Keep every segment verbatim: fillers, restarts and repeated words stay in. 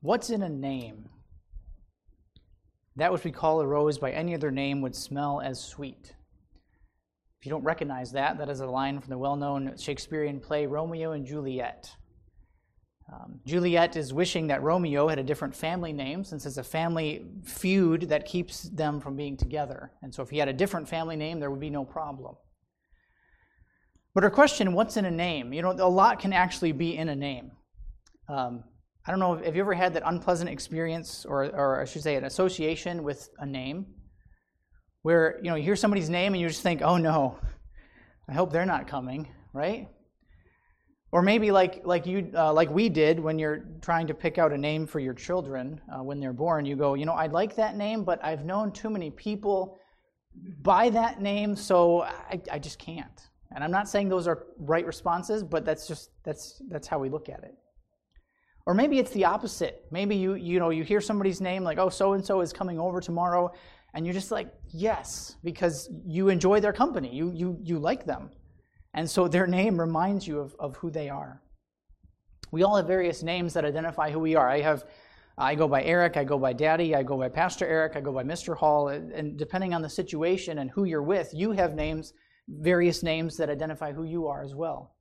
What's in a name? That which we call a rose by any other name would smell as sweet. If you don't recognize that, that is a line from the well-known Shakespearean play Romeo and Juliet. Um, Juliet is wishing that Romeo had a different family name, since it's a family feud that keeps them from being together. And so if he had a different family name, there would be no problem. But her question, what's in a name? You know, a lot can actually be in a name. Um, I don't know, have you ever had that unpleasant experience, or, or I should say an association with a name, where, you know, you hear somebody's name and you just think, oh no, I hope they're not coming, right? Or maybe like like you uh, like we did when you're trying to pick out a name for your children uh, when they're born. You go, you know, I'd like that name, but I've known too many people by that name, so I, I just can't. And I'm not saying those are right responses, but that's just that's that's how we look at it. Or maybe it's the opposite. Maybe you you know you hear somebody's name like, oh, so and so is coming over tomorrow, and you're just like, yes, because you enjoy their company, you you you like them. And so their name reminds you of, of who they are. We all have various names that identify who we are. I have, I go by Eric, I go by Daddy, I go by Pastor Eric, I go by Mister Hall, and depending on the situation and who you're with, you have names, various names that identify who you are as well.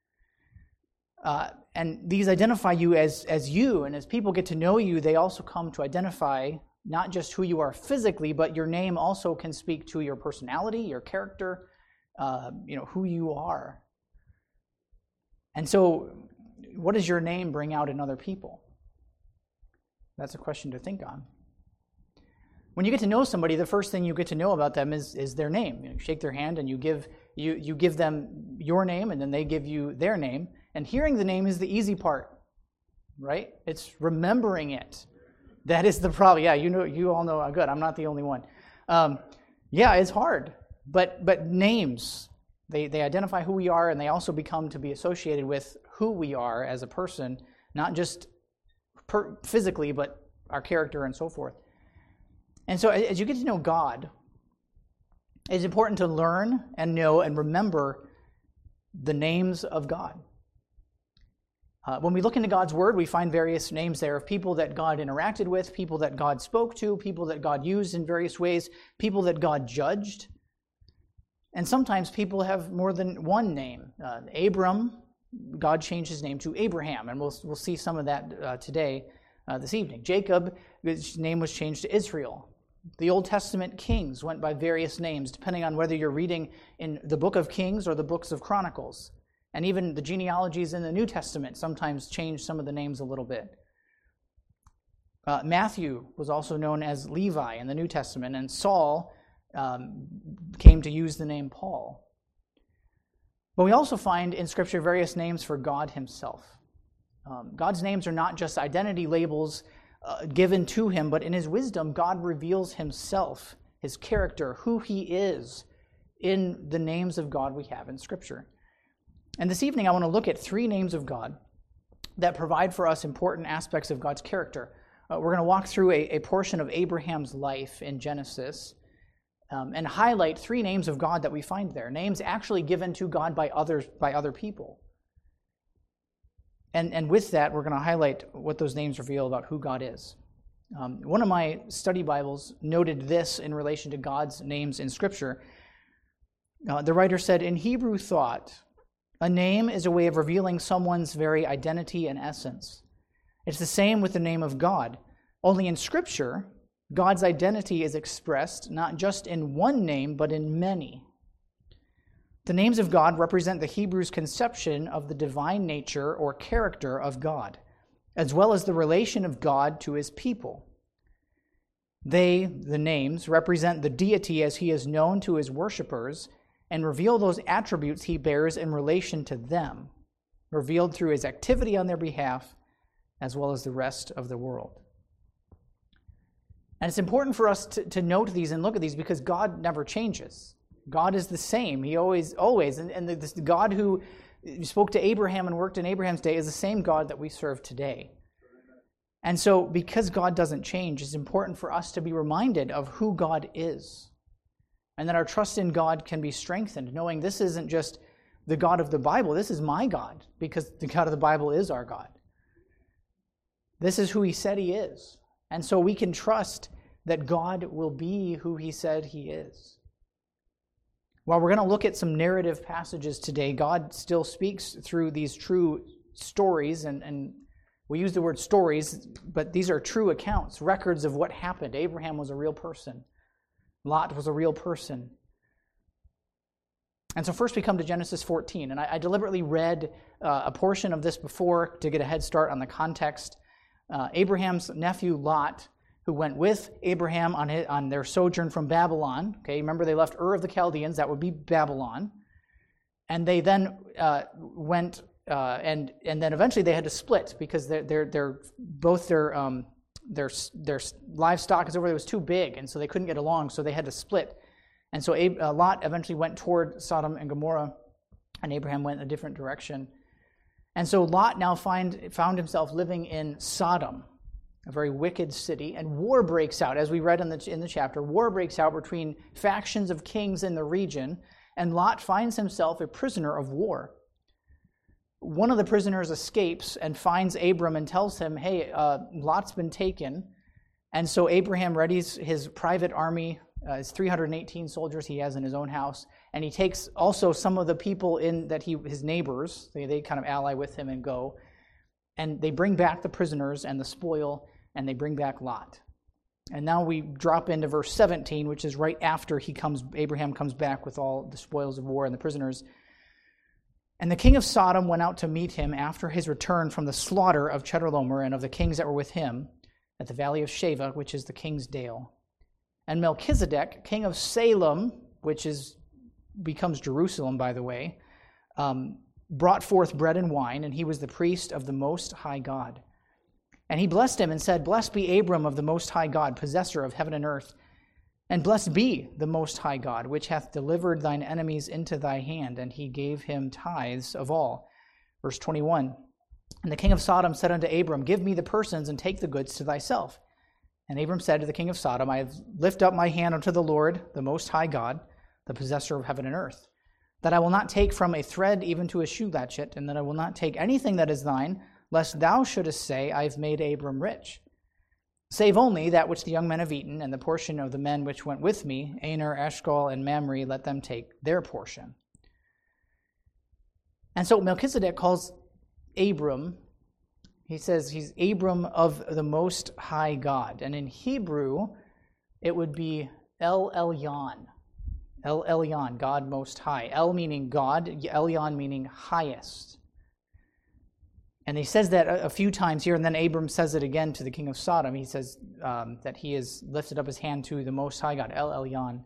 Uh, and these identify you as, as you, and as people get to know you, they also come to identify not just who you are physically, but your name also can speak to your personality, your character, Uh, you know, who you are. And so, what does your name bring out in other people? That's a question to think on. When you get to know somebody, the first thing you get to know about them is, is their name. You know, you shake their hand and you give you you give them your name, and then they give you their name. And hearing the name is the easy part, right? It's remembering it. That is the problem. Yeah, you know, you all know. Good. I'm not the only one. Um, yeah, it's hard. But but names, they, they identify who we are, and they also become to be associated with who we are as a person, not just per, physically, but our character and so forth. And so as you get to know God, it's important to learn and know and remember the names of God. Uh, when we look into God's Word, we find various names there of people that God interacted with, people that God spoke to, people that God used in various ways, people that God judged. And sometimes people have more than one name. Uh, Abram, God changed his name to Abraham, and we'll we'll see some of that uh, today, uh, this evening. Jacob, his name was changed to Israel. The Old Testament kings went by various names, depending on whether you're reading in the book of Kings or the books of Chronicles. And even the genealogies in the New Testament sometimes change some of the names a little bit. Uh, Matthew was also known as Levi in the New Testament, and Saul Um, came to use the name Paul. But we also find in Scripture various names for God himself. Um, God's names are not just identity labels uh, given to him, but in his wisdom, God reveals himself, his character, who he is, in the names of God we have in Scripture. And this evening I want to look at three names of God that provide for us important aspects of God's character. Uh, we're going to walk through a, a portion of Abraham's life in Genesis, Um, and highlight three names of God that we find there, names actually given to God by others, by other people. And and with that, we're going to highlight what those names reveal about who God is. Um, one of my study Bibles noted this in relation to God's names in Scripture. Uh, the writer said, in Hebrew thought, a name is a way of revealing someone's very identity and essence. It's the same with the name of God. Only in Scripture, God's identity is expressed not just in one name, but in many. The names of God represent the Hebrews' conception of the divine nature or character of God, as well as the relation of God to his people. They, the names, represent the deity as he is known to his worshipers and reveal those attributes he bears in relation to them, revealed through his activity on their behalf, as well as the rest of the world. And it's important for us to, to note these and look at these because God never changes. God is the same. He always, always, and, and the, the God who spoke to Abraham and worked in Abraham's day is the same God that we serve today. And so, because God doesn't change, it's important for us to be reminded of who God is. And that our trust in God can be strengthened, knowing this isn't just the God of the Bible, this is my God, because the God of the Bible is our God. This is who he said he is. And so we can trust that God will be who he said he is. While we're going to look at some narrative passages today, God still speaks through these true stories, and, and we use the word stories, but these are true accounts, records of what happened. Abraham was a real person. Lot was a real person. And so first we come to Genesis fourteen, and I, I deliberately read uh, a portion of this before to get a head start on the context. Uh, Abraham's nephew Lot, who went with Abraham on his, on their sojourn from Babylon. Okay, remember they left Ur of the Chaldeans, that would be Babylon. And they then uh, went, uh, and and then eventually they had to split because they're, they're, they're both their, um, their, their livestock is over there was too big, and so they couldn't get along, so they had to split. And so Ab- uh, Lot eventually went toward Sodom and Gomorrah, and Abraham went in a different direction. And so Lot now find, found himself living in Sodom, a very wicked city, and war breaks out. As we read in the, in the chapter, war breaks out between factions of kings in the region, and Lot finds himself a prisoner of war. One of the prisoners escapes and finds Abram and tells him, hey, uh, Lot's been taken. And so Abraham readies his private army, uh, his three hundred eighteen soldiers he has in his own house, and he takes also some of the people in that he his neighbors, they, they kind of ally with him and go, and they bring back the prisoners and the spoil, and they bring back Lot. And now we drop into verse seventeen, which is right after he comes, Abraham comes back with all the spoils of war and the prisoners. And the king of Sodom went out to meet him after his return from the slaughter of Chedorlaomer and of the kings that were with him at the valley of Sheva, which is the king's dale. And Melchizedek, king of Salem, which is becomes Jerusalem, by the way, um, brought forth bread and wine, and he was the priest of the Most High God. And he blessed him and said, blessed be Abram of the Most High God, possessor of heaven and earth. And blessed be the Most High God, which hath delivered thine enemies into thy hand. And he gave him tithes of all. Verse twenty-one, and the king of Sodom said unto Abram, give me the persons, and take the goods to thyself. And Abram said to the king of Sodom, I have lift up my hand unto the Lord, the Most High God, the possessor of heaven and earth, that I will not take from a thread even to a shoe latchet, and that I will not take anything that is thine, lest thou shouldest say, I have made Abram rich. Save only that which the young men have eaten, and the portion of the men which went with me, Aner, Eshcol, and Mamre, let them take their portion. And so Melchizedek calls Abram, he says he's Abram of the Most High God. And in Hebrew, it would be El Elyon. El Elyon, God Most High. El meaning God, Elyon meaning highest. And he says that a, a few times here, and then Abram says it again to the king of Sodom. He says um, that he has lifted up his hand to the Most High God, El Elyon.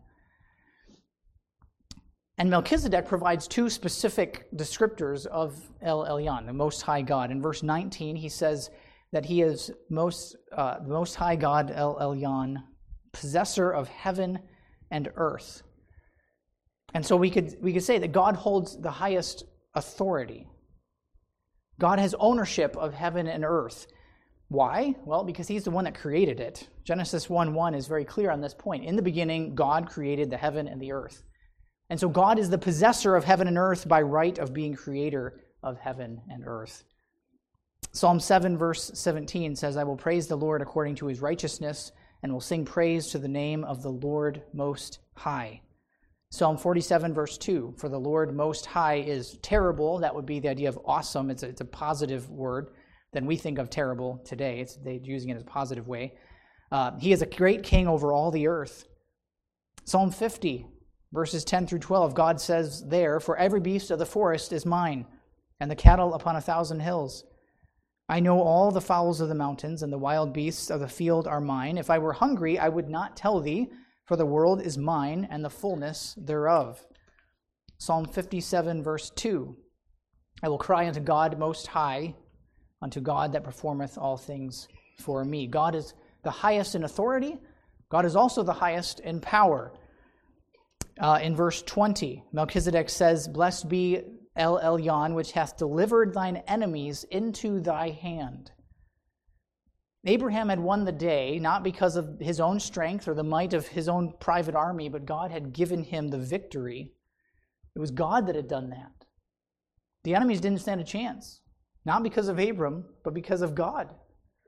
And Melchizedek provides two specific descriptors of El Elyon, the Most High God. In verse nineteen, he says that he is most, uh, the Most High God, El Elyon, possessor of heaven and earth. And so we could we could say that God holds the highest authority. God has ownership of heaven and earth. Why? Well, because he's the one that created it. Genesis one one is very clear on this point. In the beginning, God created the heaven and the earth. And so God is the possessor of heaven and earth by right of being creator of heaven and earth. Psalm seven verse seventeen says, I will praise the Lord according to his righteousness, and will sing praise to the name of the Lord Most High. Psalm forty-seven verse two, for the Lord Most High is terrible. That would be the idea of awesome. It's a, it's a positive word than we think of terrible today. It's they're using it as a positive way. Uh, he is a great king over all the earth. Psalm fifty verses ten through twelve, God says there, for every beast of the forest is mine, and the cattle upon a thousand hills. I know all the fowls of the mountains, and the wild beasts of the field are mine. If I were hungry, I would not tell thee, for the world is mine, and the fullness thereof. Psalm fifty-seven, verse two. I will cry unto God Most High, unto God that performeth all things for me. God is the highest in authority. God is also the highest in power. Uh, in verse twenty, Melchizedek says, blessed be El Elyon, which hath delivered thine enemies into thy hand. Abraham had won the day, not because of his own strength or the might of his own private army, but God had given him the victory. It was God that had done that. The enemies didn't stand a chance, not because of Abram, but because of God.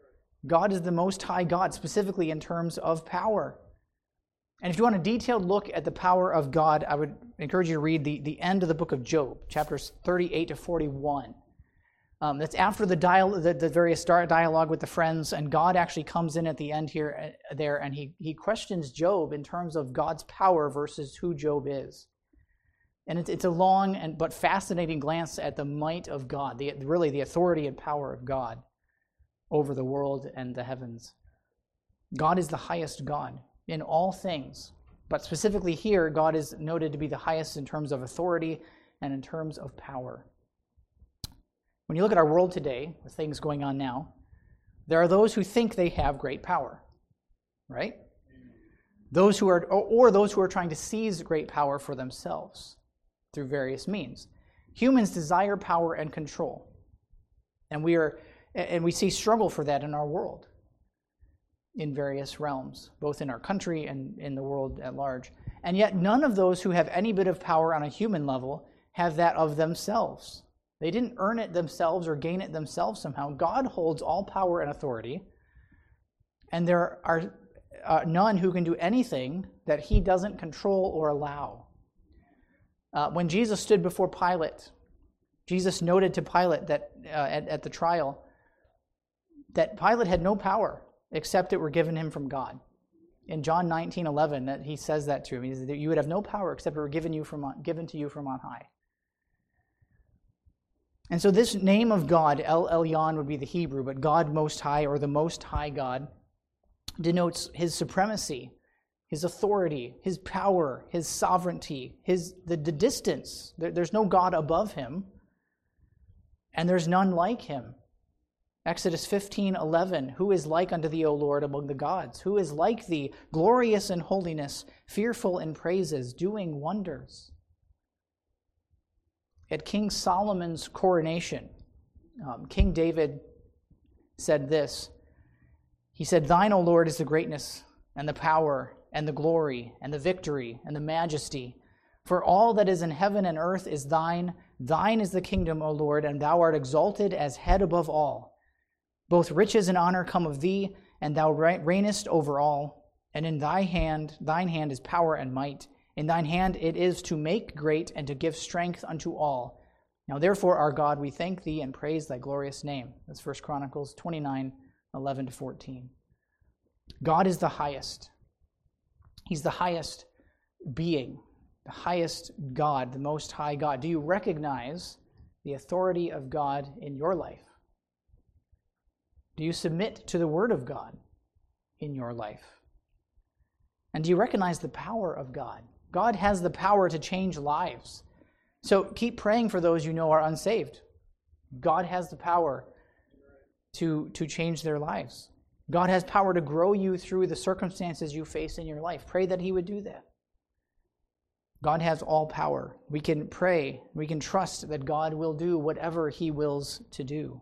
God is the Most High God, specifically in terms of power. And if you want a detailed look at the power of God, I would encourage you to read the, the end of the book of Job, chapters thirty-eight to forty-one. Um, that's after the, dial- the, the various dialogue with the friends, and God actually comes in at the end here, uh, there, and he, he questions Job in terms of God's power versus who Job is. And it's, it's a long and but fascinating glance at the might of God, the, really the authority and power of God over the world and the heavens. God is the highest God in all things, but specifically here, God is noted to be the highest in terms of authority and in terms of power. When you look at our world today, the things going on now, there are those who think they have great power, right? Those who are, or those who are trying to seize great power for themselves through various means. Humans desire power and control, and we are, and we see struggle for that in our world, in various realms, both in our country and in the world at large. And yet, none of those who have any bit of power on a human level have that of themselves. They didn't earn it themselves or gain it themselves somehow. God holds all power and authority, and there are uh, none who can do anything that he doesn't control or allow. Uh, when Jesus stood before Pilate, Jesus noted to Pilate that uh, at, at the trial that Pilate had no power except it were given him from God. In John nineteen eleven, that he says that to him. He says that you would have no power except it were given you from on, given to you from on high. And so this name of God, El Elyon would be the Hebrew, but God Most High, or the Most High God, denotes his supremacy, his authority, his power, his sovereignty, his the, the distance. There, there's no God above him, and there's none like him. Exodus fifteen eleven, who is like unto thee, O Lord, among the gods? Who is like thee, glorious in holiness, fearful in praises, doing wonders? At King Solomon's coronation, um, King David said this. He said, Thine, O Lord, is the greatness and the power and the glory and the victory and the majesty. For all that is in heaven and earth is thine. Thine is the kingdom, O Lord, and thou art exalted as head above all. Both riches and honor come of thee, and thou reignest over all. And in thy hand, thine hand is power and might. In thine hand it is to make great and to give strength unto all. Now therefore, our God, we thank thee and praise thy glorious name. That's First Chronicles twenty-nine, eleven to fourteen. God is the highest. He's the highest being, the highest God, the Most High God. Do you recognize the authority of God in your life? Do you submit to the Word of God in your life? And do you recognize the power of God? God has the power to change lives. So keep praying for those you know are unsaved. God has the power to, to change their lives. God has power to grow you through the circumstances you face in your life. Pray that he would do that. God has all power. We can pray, we can trust that God will do whatever he wills to do.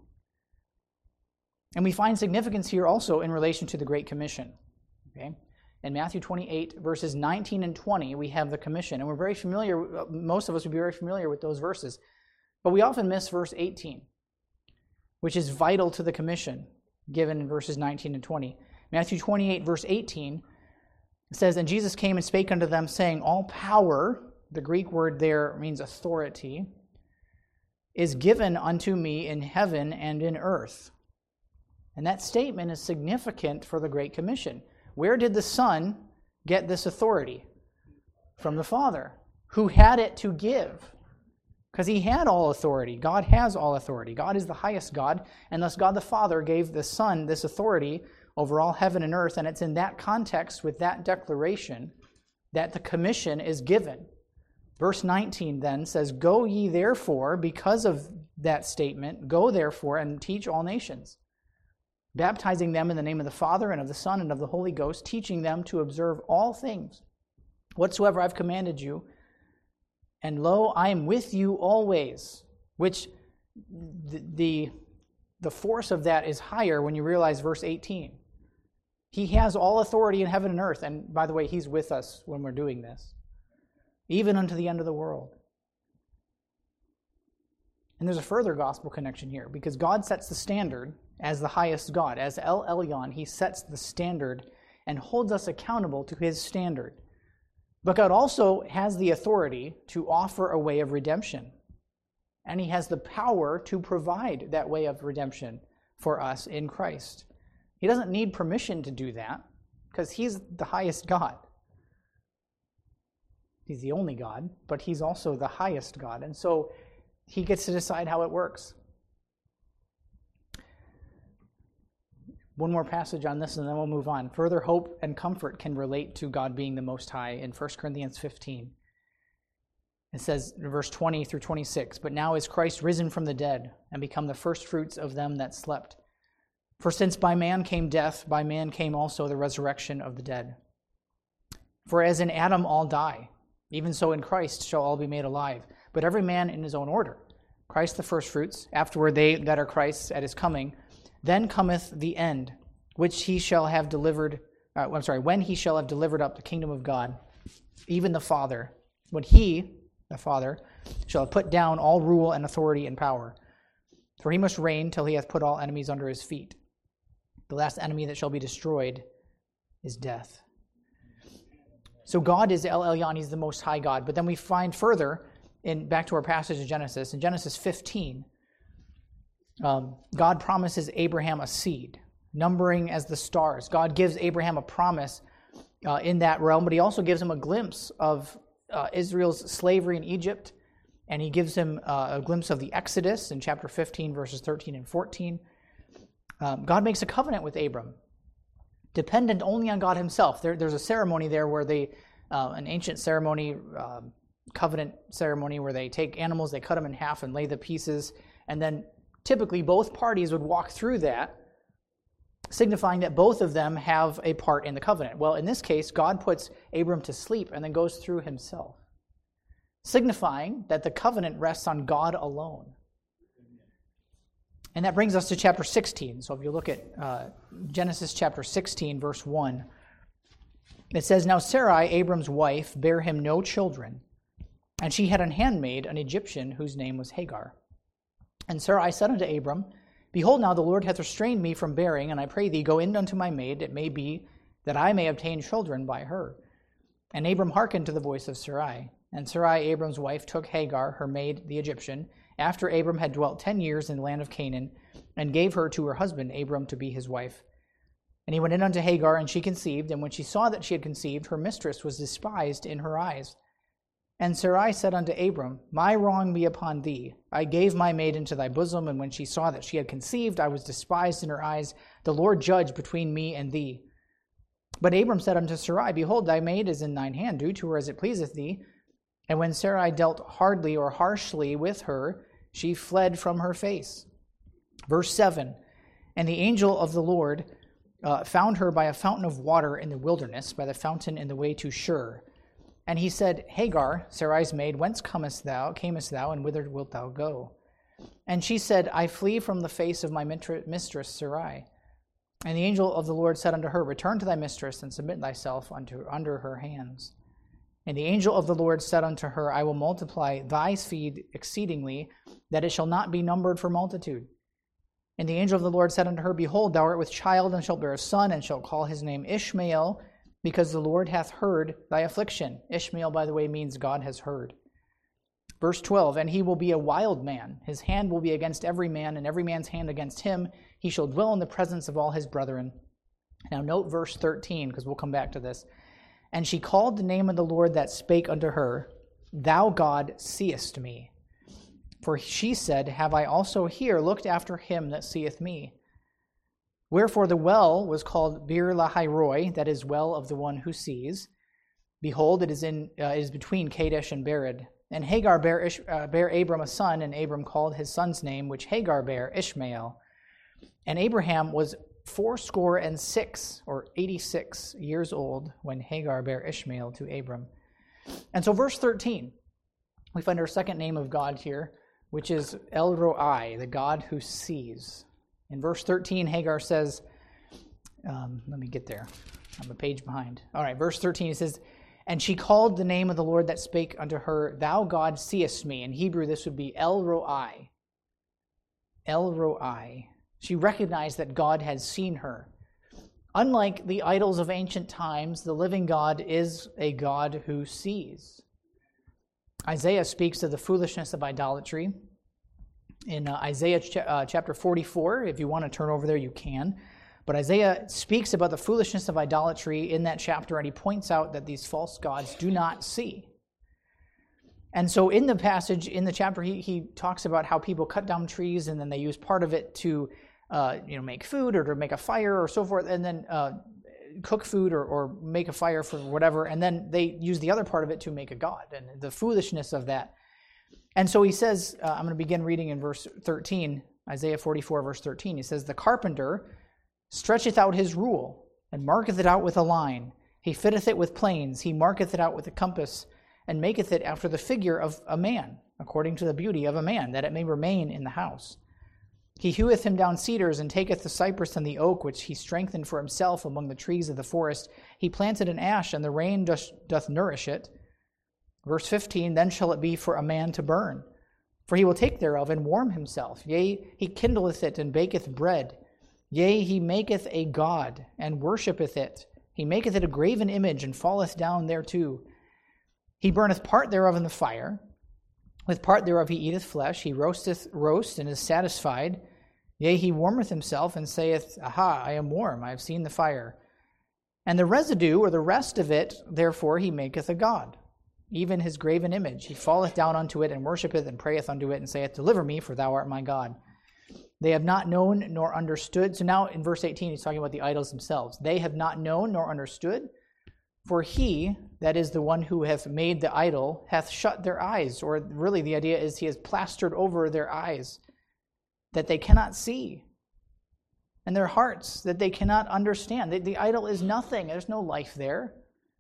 And we find significance here also in relation to the Great Commission. Okay? In Matthew twenty-eight, verses nineteen and twenty, we have the commission. And we're very familiar, most of us would be very familiar with those verses. But we often miss verse eighteen, which is vital to the commission given in verses nineteen and twenty. Matthew twenty-eight, verse eighteen, says, And Jesus came and spake unto them, saying, All power, the Greek word there means authority, is given unto me in heaven and in earth. And that statement is significant for the Great Commission. Where did the Son get this authority? From the Father, who had it to give. Because he had all authority. God has all authority. God is the highest God, and thus God the Father gave the Son this authority over all heaven and earth, and it's in that context, with that declaration, that the commission is given. Verse nineteen then says, Go ye therefore, because of that statement, go therefore and teach all nations, baptizing them in the name of the Father and of the Son and of the Holy Ghost, teaching them to observe all things whatsoever I've commanded you. And lo, I am with you always, which the, the, the force of that is higher when you realize verse eighteen. He has all authority in heaven and earth. And by the way, he's with us when we're doing this, even unto the end of the world. And there's a further gospel connection here, because God sets the standard, as the highest God. As El Elyon, he sets the standard and holds us accountable to his standard. But God also has the authority to offer a way of redemption. And he has the power to provide that way of redemption for us in Christ. He doesn't need permission to do that because he's the highest God. He's the only God, but he's also the highest God. And so he gets to decide how it works. One more passage on this and then we'll move on. Further hope and comfort can relate to God being the Most High in First Corinthians fifteen. It says in verse twenty through twenty-six, "But now is Christ risen from the dead and become the firstfruits of them that slept. For since by man came death, by man came also the resurrection of the dead. For as in Adam all die, even so in Christ shall all be made alive, but every man in his own order. Christ the firstfruits, afterward they that are Christ's at his coming. Then cometh the end, which he shall have delivered, uh, I'm sorry, when he shall have delivered up the kingdom of God, even the Father, when he, the Father, shall have put down all rule and authority and power. For he must reign till he hath put all enemies under his feet. The last enemy that shall be destroyed is death." So God is El Elyon, he's the Most High God. But then we find further, in back to our passage in Genesis, in Genesis fifteen, um, God promises Abraham a seed, numbering as the stars. God gives Abraham a promise uh, in that realm, but he also gives him a glimpse of uh, Israel's slavery in Egypt, and he gives him uh, a glimpse of the Exodus in chapter fifteen, verses thirteen and fourteen. Um, God makes a covenant with Abram, dependent only on God himself. There, there's a ceremony there where they, uh, an ancient ceremony, uh, covenant ceremony, where they take animals, they cut them in half and lay the pieces, and then typically both parties would walk through that, signifying that both of them have a part in the covenant. Well, in this case, God puts Abram to sleep and then goes through himself, signifying that the covenant rests on God alone. And that brings us to chapter sixteen. So if you look at uh, Genesis chapter sixteen, verse one, it says, "Now Sarai, Abram's wife, bare him no children, and she had an handmaid, an Egyptian, whose name was Hagar. And Sarai said unto Abram, Behold, now the Lord hath restrained me from bearing, and I pray thee, go in unto my maid, it may be that I may obtain children by her. And Abram hearkened to the voice of Sarai. And Sarai, Abram's wife, took Hagar, her maid, the Egyptian, after Abram had dwelt ten years in the land of Canaan, and gave her to her husband Abram to be his wife. And he went in unto Hagar, and she conceived, and when she saw that she had conceived, her mistress was despised in her eyes. And Sarai said unto Abram, My wrong be upon thee. I gave my maid into thy bosom, and when she saw that she had conceived, I was despised in her eyes. The Lord judge between me and thee. But Abram said unto Sarai, Behold, thy maid is in thine hand, do to her as it pleaseth thee. And when Sarai dealt hardly or harshly with her, she fled from her face. Verse seven, And the angel of the Lord uh, found her by a fountain of water in the wilderness, by the fountain in the way to Shur. And he said, Hagar, Sarai's maid, whence comest thou, camest thou, and whither wilt thou go? And she said, I flee from the face of my mistress Sarai. And the angel of the Lord said unto her, Return to thy mistress, and submit thyself unto under her hands. And the angel of the Lord said unto her, I will multiply thy seed exceedingly, that it shall not be numbered for multitude. And the angel of the Lord said unto her, Behold, thou art with child, and shalt bear a son, and shalt call his name Ishmael, because the Lord hath heard thy affliction. Ishmael, by the way, means God has heard. Verse twelve, And he will be a wild man. His hand will be against every man, and every man's hand against him. He shall dwell in the presence of all his brethren. Now note verse thirteen, because we'll come back to this. And she called the name of the Lord that spake unto her, Thou, God, seest me. For she said, Have I also here looked after him that seeth me? Wherefore the well was called Bir Lahai Roi, that is, well of the one who sees. Behold, it is in uh, it is between Kadesh and Bered. And Hagar bare, Ish, uh, bare Abram a son, and Abram called his son's name, which Hagar bare, Ishmael. And Abraham was fourscore and six, or eighty-six years old, when Hagar bare Ishmael to Abram. And so verse thirteen, we find our second name of God here, which is El Roi, the God who sees. In verse thirteen, Hagar says, um, let me get there. I'm a page behind. All right, verse thirteen, it says, And she called the name of the Lord that spake unto her, Thou, God, seest me. In Hebrew, this would be El Roi. El Roi. She recognized that God had seen her. Unlike the idols of ancient times, the living God is a God who sees. Isaiah speaks of the foolishness of idolatry. In uh, Isaiah ch- uh, chapter forty-four, if you want to turn over there, you can. But Isaiah speaks about the foolishness of idolatry in that chapter, and he points out that these false gods do not see. And so in the passage, in the chapter, he, he talks about how people cut down trees, and then they use part of it to uh, you know, make food or to make a fire or so forth, and then uh, cook food or, or make a fire for whatever, and then they use the other part of it to make a god, and the foolishness of that. And so he says, uh, I'm going to begin reading in verse thirteen, Isaiah forty-four, verse thirteen. He says, "The carpenter stretcheth out his rule, and marketh it out with a line. He fitteth it with planes, he marketh it out with a compass, and maketh it after the figure of a man, according to the beauty of a man, that it may remain in the house. He heweth him down cedars, and taketh the cypress and the oak, which he strengthened for himself among the trees of the forest. He planted an ash, and the rain doth, doth nourish it." Verse fifteen, "Then shall it be for a man to burn. For he will take thereof, and warm himself. Yea, he kindleth it, and baketh bread. Yea, he maketh a god, and worshippeth it. He maketh it a graven image, and falleth down thereto. He burneth part thereof in the fire. With part thereof he eateth flesh. He roasteth roast, and is satisfied. Yea, he warmeth himself, and saith, Aha, I am warm, I have seen the fire. And the residue, or the rest of it, therefore he maketh a god, even his graven image. He falleth down unto it, and worshippeth, and prayeth unto it, and saith, Deliver me, for thou art my God. They have not known nor understood." So now in verse eighteen, he's talking about the idols themselves. "They have not known nor understood, for he, that is the one who hath made the idol, hath shut their eyes." Or really the idea is he has plastered over their eyes, that they cannot see, and their hearts, that they cannot understand. The, the idol is nothing. There's no life there.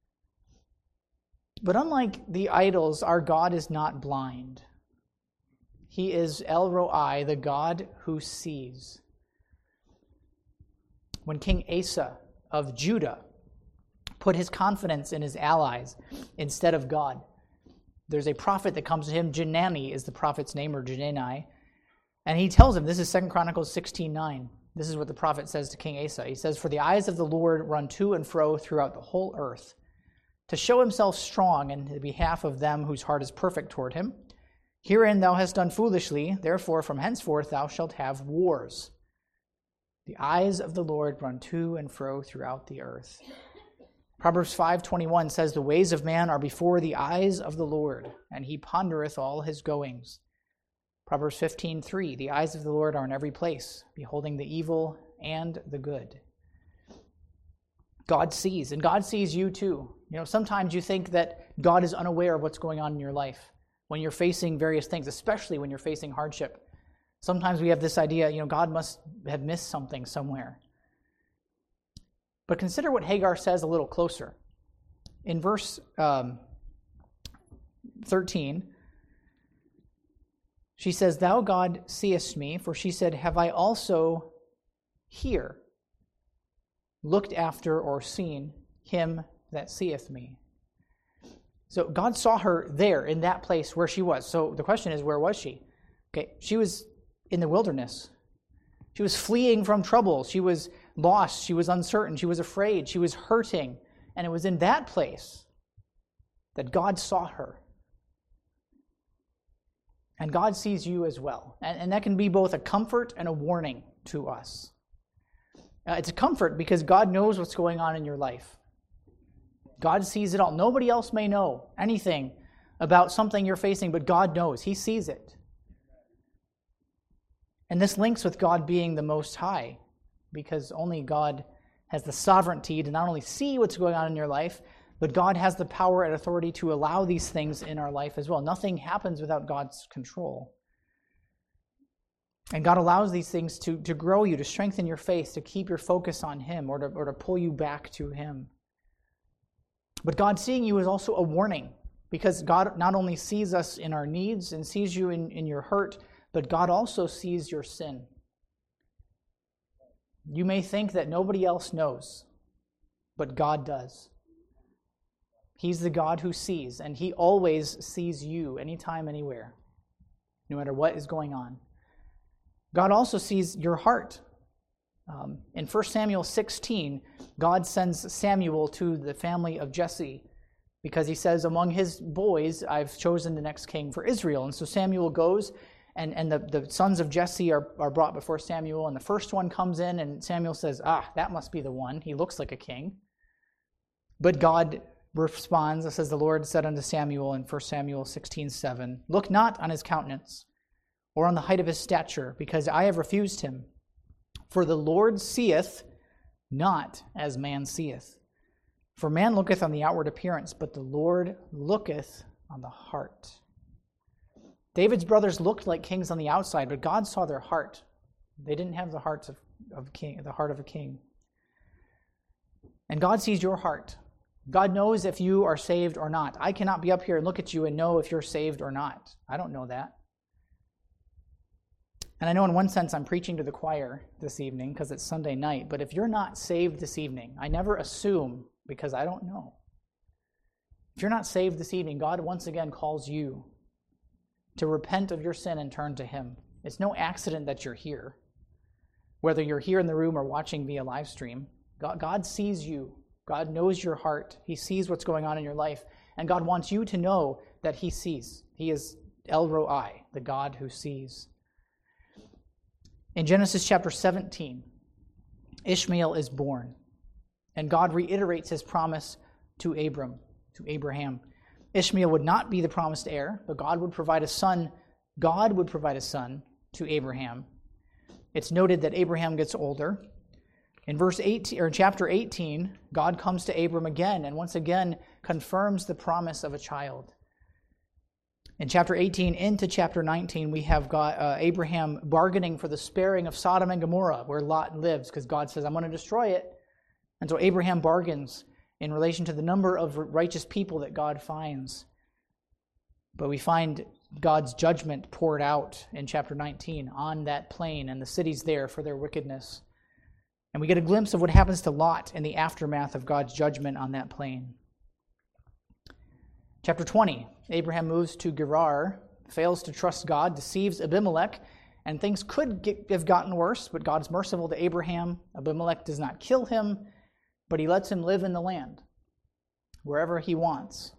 But unlike the idols, our God is not blind. He is El Roi, the God who sees. When King Asa of Judah put his confidence in his allies instead of God, there's a prophet that comes to him. Jenani is the prophet's name, or Jenani. And he tells him, this is Second Chronicles sixteen nine. This is what the prophet says to King Asa. He says, "For the eyes of the Lord run to and fro throughout the whole earth, to show himself strong in the behalf of them whose heart is perfect toward him. Herein thou hast done foolishly, therefore from henceforth thou shalt have wars. The eyes of the Lord run to and fro throughout the earth." Proverbs five twenty-one says, "The ways of man are before the eyes of the Lord, and he pondereth all his goings." Proverbs fifteen three, "The eyes of the Lord are in every place, beholding the evil and the good." God sees, and God sees you too. You know, sometimes you think that God is unaware of what's going on in your life when you're facing various things, especially when you're facing hardship. Sometimes we have this idea, you know, God must have missed something somewhere. But consider what Hagar says a little closer. In verse um, thirteen, she says, "Thou, God, seest me, for she said, Have I also here looked after or seen him that seeth me?" So God saw her there in that place where she was. So the question is, where was she? Okay, she was in the wilderness. She was fleeing from trouble. She was lost. She was uncertain. She was afraid. She was hurting. And it was in that place that God saw her. And God sees you as well. And, and that can be both a comfort and a warning to us. Uh, it's a comfort because God knows what's going on in your life. God sees it all. Nobody else may know anything about something you're facing, but God knows. He sees it. And this links with God being the Most High, because only God has the sovereignty to not only see what's going on in your life, but God has the power and authority to allow these things in our life as well. Nothing happens without God's control. And God allows these things to, to grow you, to strengthen your faith, to keep your focus on Him, or to, or to pull you back to Him. But God seeing you is also a warning, because God not only sees us in our needs and sees you in, in your hurt, but God also sees your sin. You may think that nobody else knows, but God does. He's the God who sees, and He always sees you anytime, anywhere, no matter what is going on. God also sees your heart. Um, in First Samuel sixteen, God sends Samuel to the family of Jesse because he says, among his boys, I've chosen the next king for Israel. And so Samuel goes, and, and the, the sons of Jesse are, are brought before Samuel, and the first one comes in, and Samuel says, ah, that must be the one. He looks like a king. But God responds, it says, the Lord said unto Samuel in First Samuel sixteen seven, look not on his countenance, or on the height of his stature, because I have refused him. For the Lord seeth not as man seeth. For man looketh on the outward appearance, but the Lord looketh on the heart. David's brothers looked like kings on the outside, but God saw their heart. They didn't have the hearts of, of king, the heart of a king. And God sees your heart. God knows if you are saved or not. I cannot be up here and look at you and know if you're saved or not. I don't know that. And I know in one sense I'm preaching to the choir this evening because it's Sunday night, but if you're not saved this evening, I never assume because I don't know. If you're not saved this evening, God once again calls you to repent of your sin and turn to Him. It's no accident that you're here. Whether you're here in the room or watching via live stream, God, God sees you. God knows your heart. He sees what's going on in your life. And God wants you to know that He sees. He is El Roi, the God who sees. In Genesis chapter seventeen, Ishmael is born. And God reiterates His promise to Abram, to Abraham. Ishmael would not be the promised heir, but God would provide a son. God would provide a son to Abraham. It's noted that Abraham gets older. In verse eighteen, or chapter eighteen, God comes to Abram again and once again confirms the promise of a child. In chapter eighteen into chapter nineteen, we have got uh, Abraham bargaining for the sparing of Sodom and Gomorrah, where Lot lives, because God says, I'm going to destroy it. And so Abraham bargains in relation to the number of righteous people that God finds. But we find God's judgment poured out in chapter nineteen on that plain and the cities there for their wickedness. And we get a glimpse of what happens to Lot in the aftermath of God's judgment on that plain. Chapter twenty, Abraham moves to Gerar, fails to trust God, deceives Abimelech, and things could get, have gotten worse, but God is merciful to Abraham. Abimelech does not kill him, but he lets him live in the land, wherever he wants.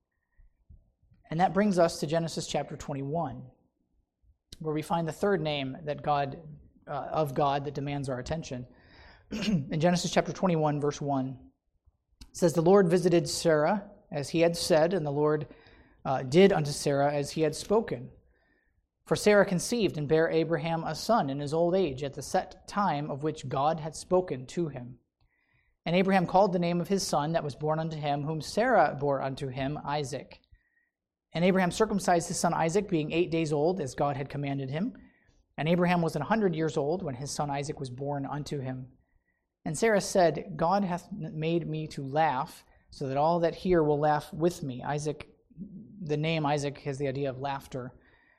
And that brings us to Genesis chapter twenty-one, where we find the third name that God uh, of God that demands our attention. In Genesis chapter twenty-one, verse one, it says, the Lord visited Sarah as he had said, and the Lord uh, did unto Sarah as he had spoken. For Sarah conceived and bare Abraham a son in his old age at the set time of which God had spoken to him. And Abraham called the name of his son that was born unto him, whom Sarah bore unto him, Isaac. And Abraham circumcised his son Isaac, being eight days old, as God had commanded him. And Abraham was an hundred years old when his son Isaac was born unto him. And Sarah said, God hath made me to laugh, so that all that hear will laugh with me. Isaac, the name Isaac has the idea of laughter.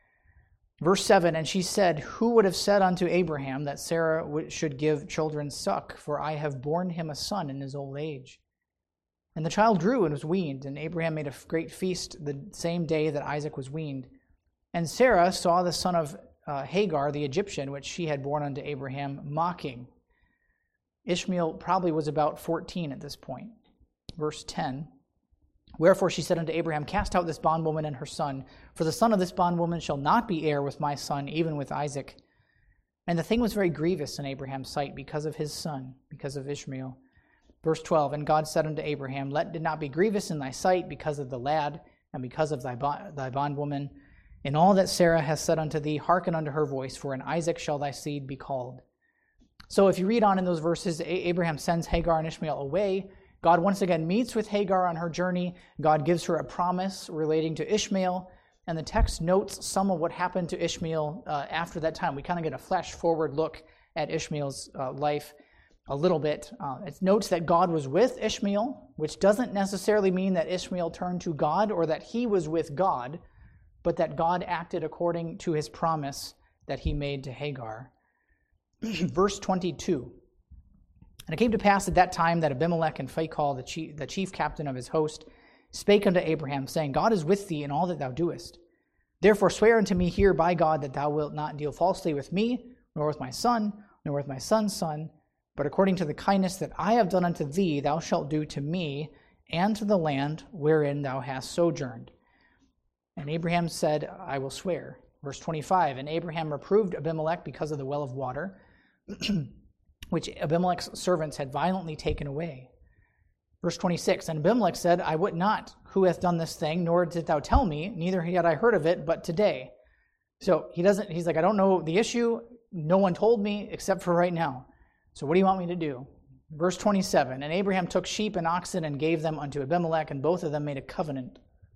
Verse seven, and she said, who would have said unto Abraham that Sarah should give children suck? For I have borne him a son in his old age. And the child grew and was weaned, and Abraham made a great feast the same day that Isaac was weaned. And Sarah saw the son of uh, Hagar, the Egyptian, which she had borne unto Abraham, mocking. Ishmael probably was about fourteen at this point. Verse ten, wherefore she said unto Abraham, cast out this bondwoman and her son, for the son of this bondwoman shall not be heir with my son, even with Isaac. And the thing was very grievous in Abraham's sight because of his son, because of Ishmael. Verse twelve, and God said unto Abraham, let it not be grievous in thy sight because of the lad, and because of thy, bond, thy bondwoman. In all that Sarah hath said unto thee, hearken unto her voice, for in Isaac shall thy seed be called. So if you read on in those verses, Abraham sends Hagar and Ishmael away. God once again meets with Hagar on her journey. God gives her a promise relating to Ishmael. And the text notes some of what happened to Ishmael uh, after that time. We kind of get a flash forward look at Ishmael's uh, life a little bit. Uh, it notes that God was with Ishmael, which doesn't necessarily mean that Ishmael turned to God or that he was with God, but that God acted according to his promise that he made to Hagar. Verse twenty-two. And it came to pass at that time that Abimelech and Phicol, the chief, the chief captain of his host, spake unto Abraham, saying, God is with thee in all that thou doest. Therefore swear unto me here by God that thou wilt not deal falsely with me, nor with my son, nor with my son's son, but according to the kindness that I have done unto thee, thou shalt do to me and to the land wherein thou hast sojourned. And Abraham said, I will swear. Verse twenty-five, and Abraham reproved Abimelech because of the well of water, which Abimelech's servants had violently taken away. Verse twenty-six, and Abimelech said, I would not, who hath done this thing, nor didst thou tell me, neither had I heard of it, but today. So he doesn't, he's like, I don't know the issue, no one told me except for right now. So what do you want me to do? Verse twenty-seven, and Abraham took sheep and oxen and gave them unto Abimelech, and both of them made a covenant.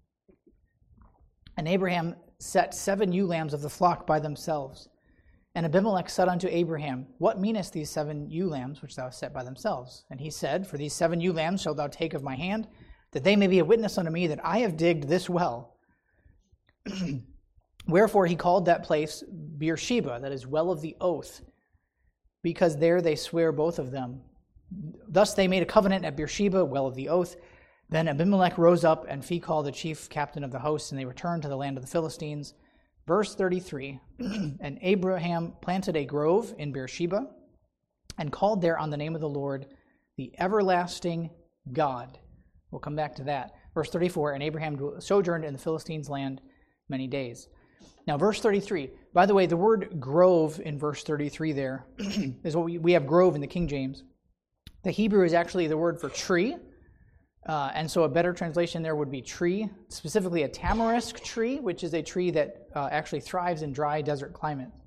And Abraham set seven ewe lambs of the flock by themselves. And Abimelech said unto Abraham, what meanest these seven ewe lambs which thou hast set by themselves? And he said, for these seven ewe lambs shalt thou take of my hand, that they may be a witness unto me that I have digged this well. Wherefore he called that place Beersheba, that is, well of the oath, because there they swear both of them. Thus they made a covenant at Beersheba, well of the oath. Then Abimelech rose up, and Phicol, the chief captain of the host, and they returned to the land of the Philistines. Verse thirty-three, and Abraham planted a grove in Beersheba, and called there on the name of the Lord, the everlasting God. We'll come back to that. Verse thirty-four, and Abraham sojourned in the Philistines' land many days. Now, verse thirty-three, by the way, the word grove in verse thirty-three there is what we, we have grove in the King James. The Hebrew is actually the word for tree. Uh, and so a better translation there would be tree, specifically a tamarisk tree, which is a tree that uh, actually thrives in dry desert climates.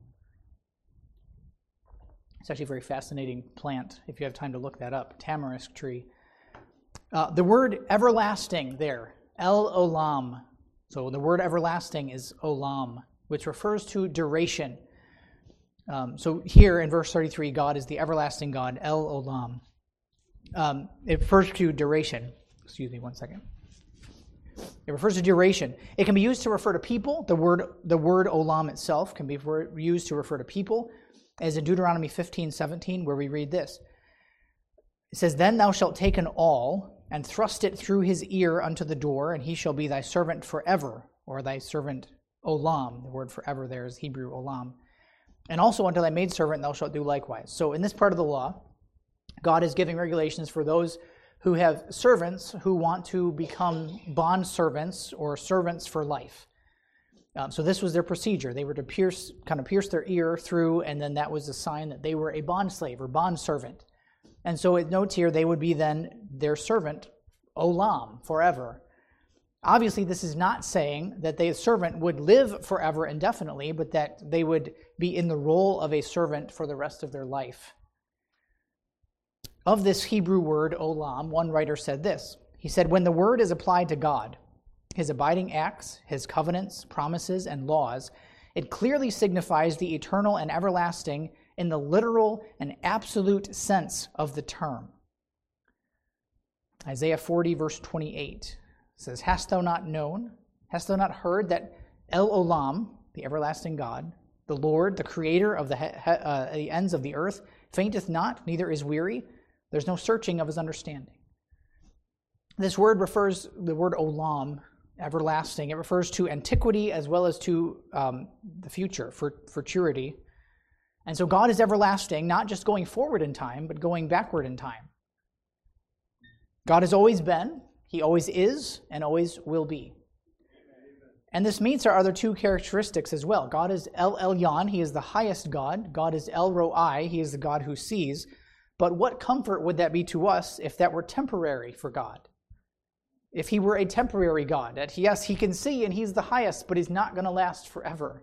It's actually a very fascinating plant, if you have time to look that up, tamarisk tree. Uh, the word everlasting there, El Olam. So the word everlasting is Olam, which refers to duration. Um, so here in verse thirty-three, God is the everlasting God, El Olam. Um, it refers to duration. Excuse me one second. It refers to duration. It can be used to refer to people. The word the word olam itself can be used to refer to people, as in Deuteronomy fifteen seventeen, where we read this. It says, then thou shalt take an awl, and thrust it through his ear unto the door, and he shall be thy servant forever, or thy servant olam. The word forever there is Hebrew olam. And also unto thy maidservant thou shalt do likewise. So in this part of the law, God is giving regulations for those who have servants who want to become bond servants or servants for life. Um, so this was their procedure. They were to pierce, kind of pierce their ear through, and then that was a sign that they were a bond slave or bond servant. And so it notes here they would be then their servant, olam, forever. Obviously, this is not saying that the servant would live forever indefinitely, but that they would be in the role of a servant for the rest of their life. Of this Hebrew word, olam, one writer said this. He said, when the word is applied to God, his abiding acts, his covenants, promises, and laws, it clearly signifies the eternal and everlasting in the literal and absolute sense of the term. Isaiah forty, verse twenty-eight says, hast thou not known, hast thou not heard that El Olam, the everlasting God, the Lord, the creator of the, he- uh, the ends of the earth, fainteth not, neither is weary. There's no searching of his understanding. This word refers, the word olam, everlasting, it refers to antiquity as well as to um, the future, for futurity. And so God is everlasting, not just going forward in time, but going backward in time. God has always been, he always is, and always will be. And this meets our other two characteristics as well. God is El Elyon, he is the highest God. God is El Roi, he is the God who sees. But what comfort would that be to us if that were temporary for God? If he were a temporary God, that yes, he can see and he's the highest, but he's not going to last forever.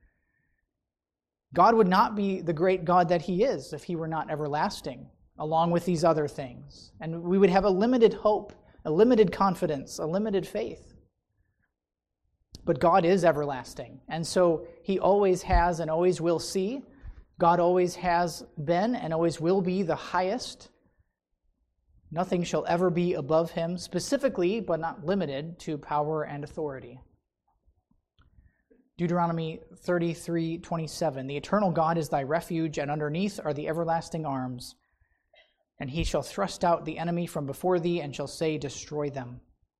God would not be the great God that he is if he were not everlasting, along with these other things. And we would have a limited hope, a limited confidence, a limited faith. But God is everlasting, and so he always has and always will see. God always has been and always will be the highest. Nothing shall ever be above him, specifically, but not limited to power and authority. Deuteronomy thirty-three twenty-seven, the eternal God is thy refuge, and underneath are the everlasting arms. And he shall thrust out the enemy from before thee, and shall say, destroy them.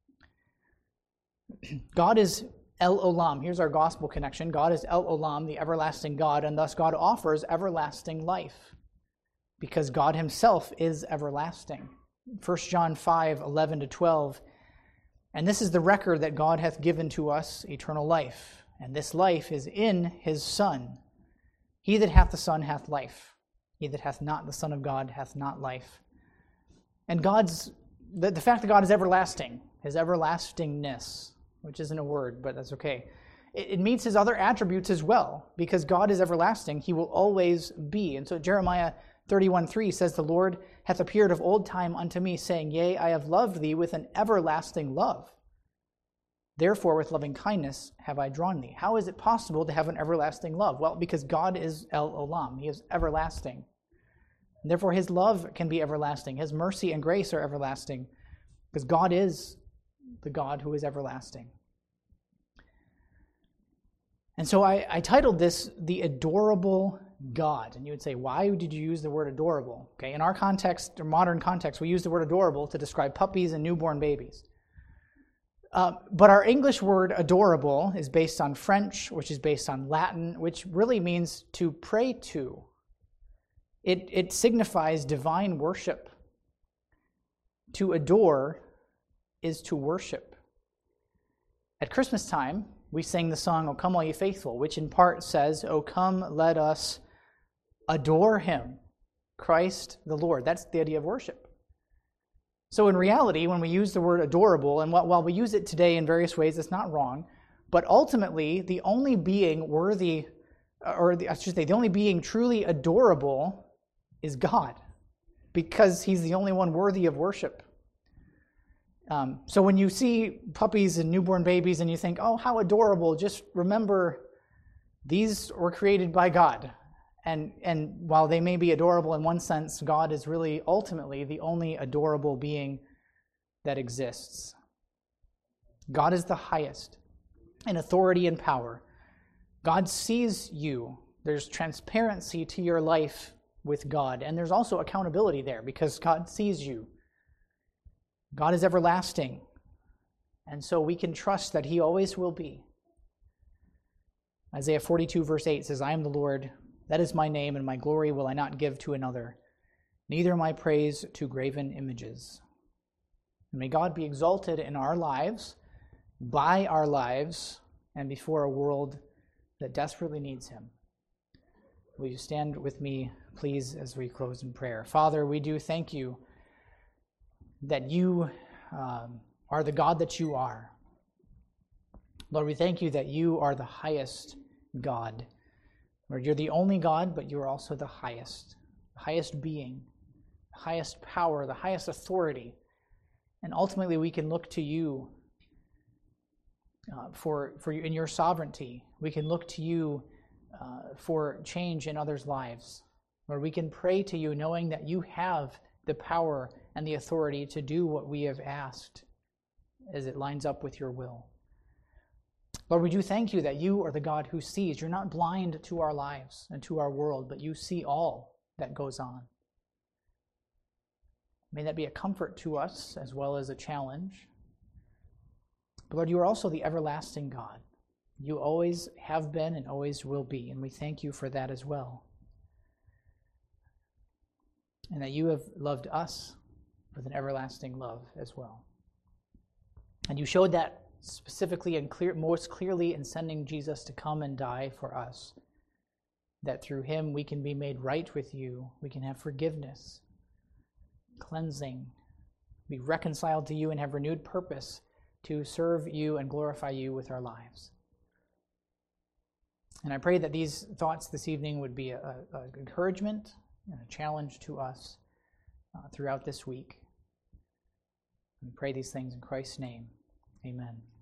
God is El Olam. Here's our gospel connection. God is El Olam, the everlasting God, and thus God offers everlasting life. because God himself is everlasting. First John five, eleven to twelve. And this is the record that God hath given to us, eternal life. And this life is in his Son. He that hath the Son hath life. He that hath not the Son of God hath not life. And God's, the, the fact that God is everlasting, his everlastingness, which isn't a word, but that's okay. It, it meets his other attributes as well. Because God is everlasting, he will always be. And so Jeremiah thirty-one three says, the Lord hath appeared of old time unto me, saying, Yea, I have loved thee with an everlasting love. Therefore, with loving kindness have I drawn thee. How is it possible to have an everlasting love? Well, because God is El Olam. He is everlasting. And therefore, his love can be everlasting. His mercy and grace are everlasting. Because God is the God who is everlasting. And so I, I titled this, The Adorable God. And you would say, why did you use the word adorable? Okay, in our context, or modern context, we use the word adorable to describe puppies and newborn babies. Uh, but our English word adorable is based on French, which is based on Latin, which really means to pray to. It, it signifies divine worship. To adore is to worship. At Christmas time, we sing the song, O Come All Ye Faithful, which in part says, O come, let us adore him, Christ the Lord. That's the idea of worship. So in reality, when we use the word adorable, and while we use it today in various ways, it's not wrong, but ultimately, the only being worthy, or the, I should say, the only being truly adorable is God, because he's the only one worthy of worship. Um, so when you see puppies and newborn babies and you think, oh, how adorable, just remember these were created by God. And and while they may be adorable in one sense, God is really ultimately the only adorable being that exists. God is the highest in authority and power. God sees you. There's transparency to your life with God, and there's also accountability there because God sees you. God is everlasting, and so we can trust that he always will be. Isaiah forty-two verse eight says, I am the Lord, that is my name, and my glory will I not give to another, neither my praise to graven images. And may God be exalted in our lives, by our lives, and before a world that desperately needs him. Will you stand with me, please, as we close in prayer? Father, we do thank you that you um, are the God that you are. Lord, we thank you that you are the highest God. Lord, you're the only God, but you're also the highest, the highest being, the highest power, the highest authority. And ultimately, we can look to you uh, for, for you in your sovereignty. We can look to you uh, for change in others' lives. Lord, we can pray to you knowing that you have the power and the authority to do what we have asked as it lines up with your will. Lord, we do thank you that you are the God who sees. You're not blind to our lives and to our world, but you see all that goes on. May that be a comfort to us as well as a challenge. But Lord, you are also the everlasting God. You always have been and always will be, and we thank you for that as well. And that you have loved us with an everlasting love as well. And you showed that specifically and clear, most clearly in sending Jesus to come and die for us. That through him we can be made right with you. We can have forgiveness, cleansing, be reconciled to you, and have renewed purpose to serve you and glorify you with our lives. And I pray that these thoughts this evening would be an encouragement and a challenge to us uh, throughout this week. We pray these things in Christ's name. Amen.